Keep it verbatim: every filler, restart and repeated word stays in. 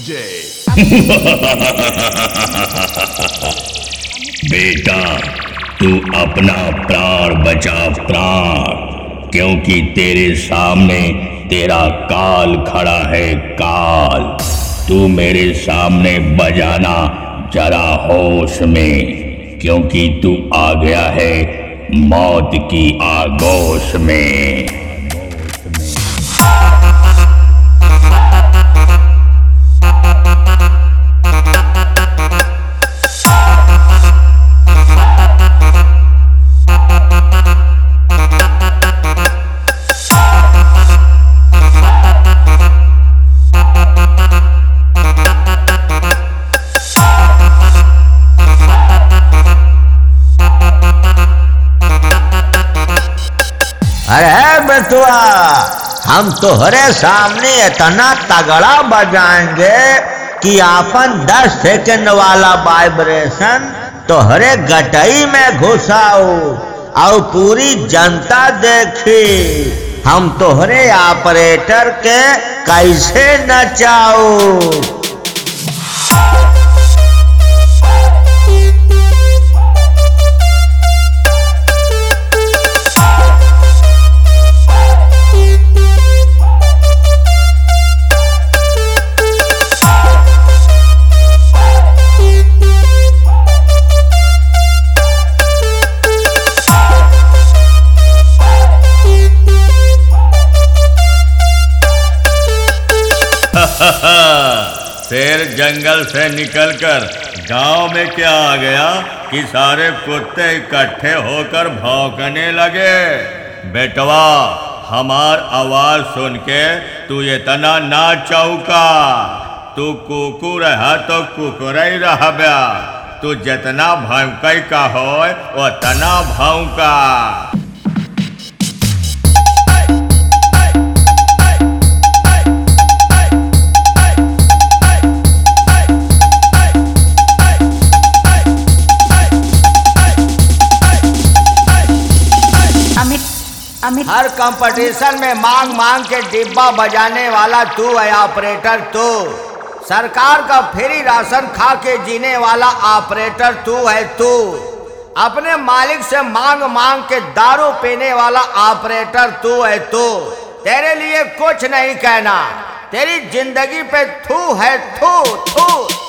DJ. बेटा तू अपना प्राण बचा प्राण, क्योंकि तेरे सामने तेरा काल खड़ा है काल। तू मेरे सामने बजाना जरा होश में, क्योंकि तू आ गया है मौत की आगोश में। अरे बेटुआ, हम तोहरे सामने इतना तगड़ा बजाएंगे कि आपन दस सेकंड वाला वाइब्रेशन तोहरे गटई में घुसाओ और पूरी जनता देखी हम तोहरे ऑपरेटर के कैसे नचाओ। शेर जंगल से निकलकर गांव में क्या आ गया कि सारे कुत्ते इकट्ठे होकर भौंकने लगे। बेटवा, हमार आवाज सुन के तू इतना ना चौका। तू कुकुर है तो कुकुर ही रह बया। तू जितना भौंकई का हो उतना भौंका। हर कंपटीशन में मांग मांग के डिब्बा बजाने वाला तू है ऑपरेटर तू। सरकार का फ्री राशन खा के जीने वाला ऑपरेटर तू है तू। अपने मालिक से मांग मांग के दारू पीने वाला ऑपरेटर तू है तू। तेरे लिए कुछ नहीं कहना, तेरी जिंदगी पे थू है थू थू।